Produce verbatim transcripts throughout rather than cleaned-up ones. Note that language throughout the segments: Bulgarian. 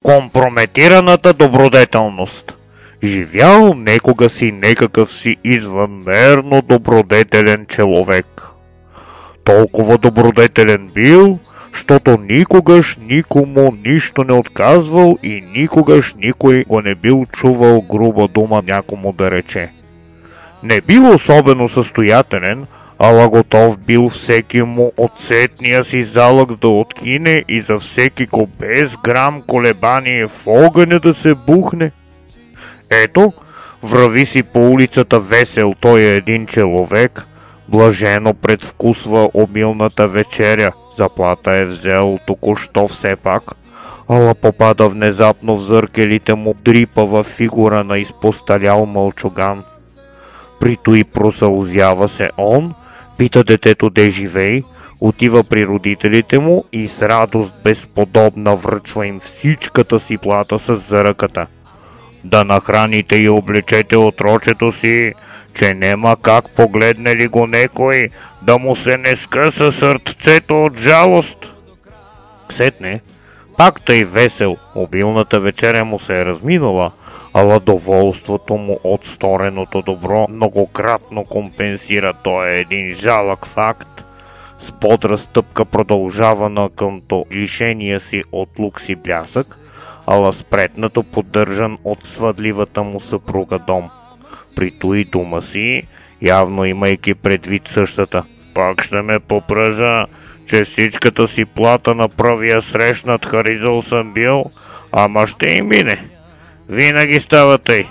Компрометираната добродетелност. Живял некога си некакъв си извънмерно добродетелен човек. Толкова добродетелен бил, щото никогаш никому нищо не отказвал и никогаш никой го не бил чувал груба дума някому да рече. Не бил особено състоятелен, ала готов бил всеки му от сетния си залък да откине и за всеки го без грам колебание в огъня да се бухне. Ето, върви си по улицата весел той е един човек, блажено предвкусва обилната вечеря, заплата е взел току-що все пак, ала попада внезапно в зъркелите му дрипава фигура на изпосталял мълчуган. При той просълзява се он, пита детето де живей, отива при родителите му и с радост безподобна връчва им всичката си плата с заръката. Да нахраните и облечете отрочето си, че нема как погледне ли го некой, да му се не скъса сърцето от жалост. Сетне, пак тъй весел, обилната вечеря му се е разминала, ала доволството му от стореното добро многократно компенсира той е един жалък факт. С бодра стъпка продължава на къмто лишения си от лукс и блясък, ала спретнато поддържан от свъдливата му съпруга дом. При той дума си, явно имайки предвид същата. Пак ще ме попръжа, че всичката си плата на правия срещнат харизал съм бил, ама ще и мине. Винаги става тъй.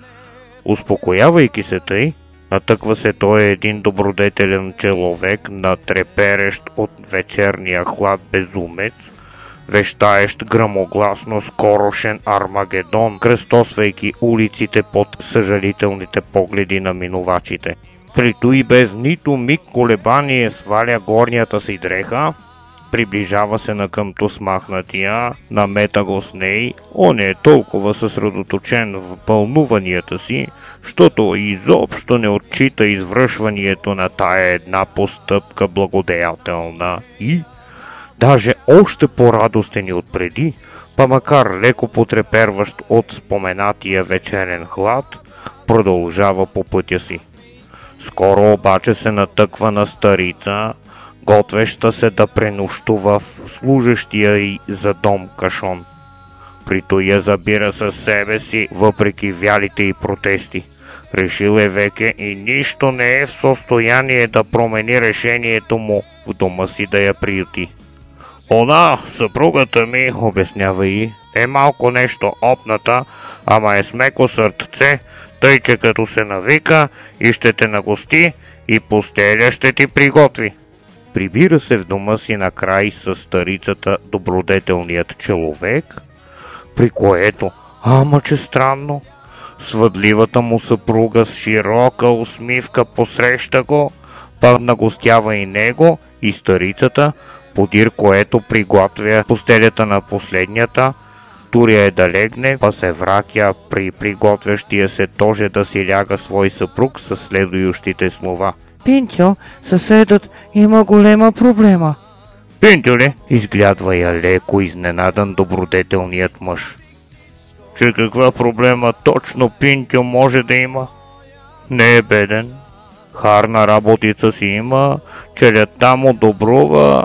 Успокоявайки се тъй, натъква се той един добродетелен човек, натреперещ от вечерния хлад безумец, вещаещ грамогласно скорошен Армагедон, кръстосвайки улиците под съжалителните погледи на минувачите. При той без нито миг колебание сваля горнята си дреха, приближава се на къмто смахнатия, намета го с ней, он е толкова съсредоточен в пълнуванията си, щото изобщо не отчита извръшването на тая една постъпка благодеятелна и, даже още по-радостен и отпреди, па макар леко потреперващ от споменатия вечерен хлад, продължава по пътя си. Скоро обаче се натъква на старица, готвеща се да пренощува в служещия й за дом кашон. При той я забира със себе си, въпреки вялите й протести. Решил е веке и нищо не е в състояние да промени решението му в дома си да я приюти. Она, съпругата ми, обяснява й, е малко нещо опната, ама е с меко сърце, тъй че като се навика и ще те нагости и постеля ще ти приготви. Прибира се в дома си накрай с старицата добродетелният човек, при което, ама че странно, свъдливата му съпруга с широка усмивка посреща го, пак нагостява и него и старицата, подир което приготвя постелята на последнята, туря е да легне, па се вракя при приготвящия се тоже да си ляга свой съпруг със следующите слова. Пинтьо, съседът има голема проблема. Пинтьо ли? Изглядва я леко изненадан добродетелният мъж. Че каква проблема точно Пинтьо може да има? Не е беден. Харна работица си има, челядта му добрува.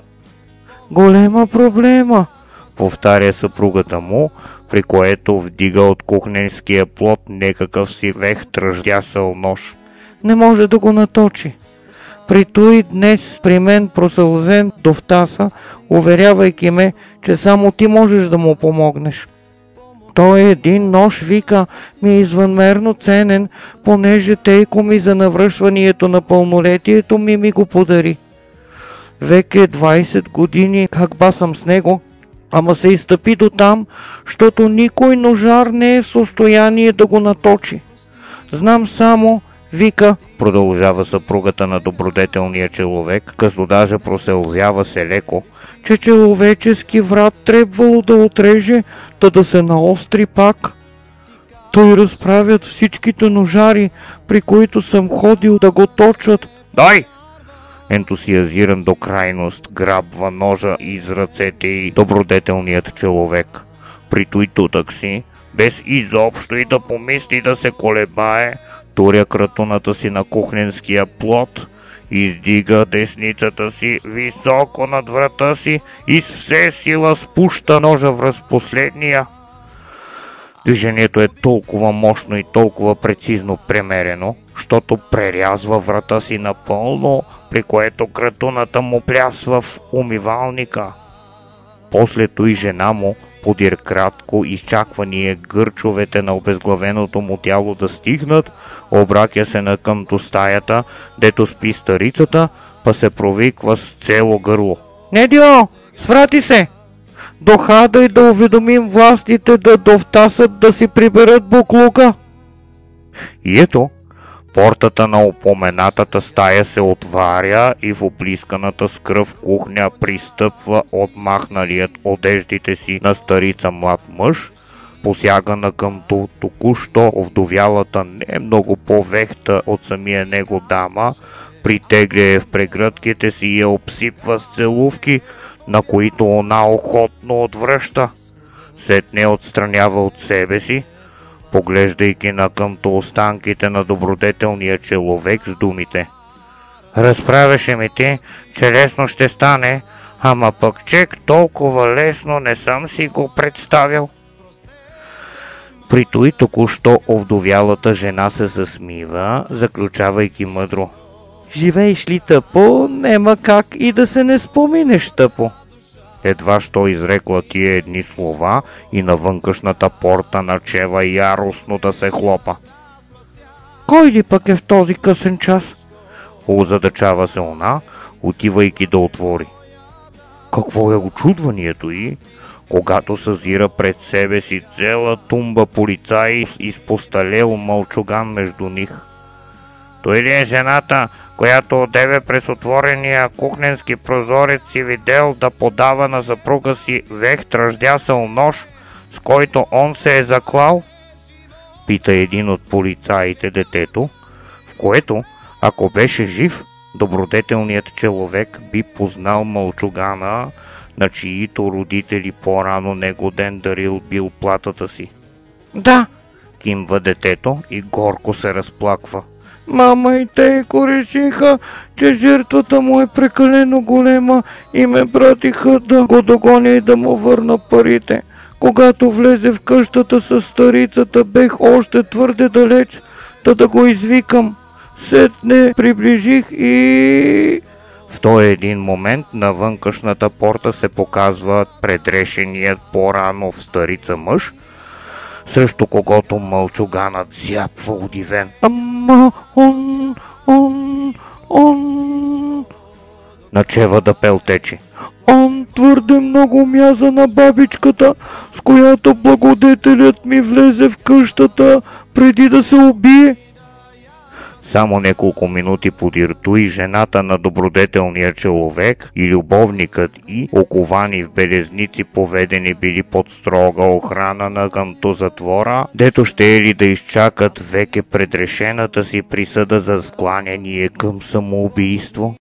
Голема проблема, повтаря съпругата му, при което вдига от кухненския плот некакъв си вех тръждясъл нож. Не може да го наточи. При той днес при мен просълзен до втаса, уверявайки ме, че само ти можеш да му помогнеш. Той един нож, вика, ми е извънмерно ценен, понеже тейко ми за навръшването на пълнолетието ми ми го подари. Веке двайсет години как ба съм с него, ама се изтъпи до там, щото никой ножар не е в състояние да го наточи. Знам само, вика, продължава съпругата на добродетелния човек, като даже просълзява се леко, че човечески врат трябвало да отреже, та да се наостри пак. Той разправят всичките ножари, при които съм ходил да го точат. Дай! Ентусиазиран до крайност, грабва ножа из ръцете и добродетелният човек. При той тутък си, без изобщо и да помисли да се колебае, туря кратуната си на кухненския плот, издига десницата си високо над врата си и с все сила спуща ножа връз последния. Движението е толкова мощно и толкова прецизно премерено, щото прерязва врата си напълно, при което кратуната му плясва в умивалника. После той жена му, подир кратко изчаквание гърчовете на обезглавеното му тяло да стигнат, обракя се на къмто стаята, дето спи старицата, па се провиква с цело гърло. Недио, сврати се! Дохадай да уведомим властите да довтасат да си приберат буклука. И ето, портата на упоменатата стая се отваря и в оплисканата с кръв кухня пристъпва отмахналият одеждите си на старица млад мъж, посяга на къмто току-що овдовялата не много по-вехта от самия него дама, притегля я в прегръдките си и я обсипва с целувки, на които она охотно отвръща. Сетне отстранява от себе си, поглеждайки на къмто останките на добродетелния човек с думите: разправяше ми ти, че лесно ще стане, ама пък чек толкова лесно не съм си го представил. При той току-що овдовялата жена се засмива, заключавайки мъдро: живееш ли тъпо, нема как и да се не споминеш тъпо. Едва що изрекла тия едни слова и навънкашната порта начева яростно да се хлопа. Кой ли пък е в този късен час? Озадачава се она, отивайки да отвори. Какво е очудванието й, когато съзира пред себе си цела тумба полицаи и изпосталел мълчуган между них. Той ли е жената, която одеве през отворения кухненски прозорец си видел да подава на съпруга си вех ръждясъл нож, с който он се е заклал? Пита един от полицаите детето, в което, ако беше жив, добродетелният човек би познал мълчугана, на чиито родители по-рано негоден дарил бил платата си. Да, кимва детето и горко се разплаква. Мама и тейко решиха, че жертвата му е прекалено голема и ме пратиха да го догоня и да му върна парите. Когато влезе в къщата с старицата, бех още твърде далеч, та да го извикам. Сетне приближих и... В този един момент на вънкашната порта се показва предрешеният по-рано в старица мъж, срещу когото мълчуганът зяпва удивен. Ама он, он, он... начева да пелтечи. Он твърде много мяза на бабичката, с която благодетелят ми влезе в къщата преди да се убие. Само няколко минути подир той жената на добродетелния човек и любовникът и, оковани в белезници, поведени били под строга охрана на къмто затвора, дето ще ели да изчакат веке предрешената си присъда за скланяния към самоубийство.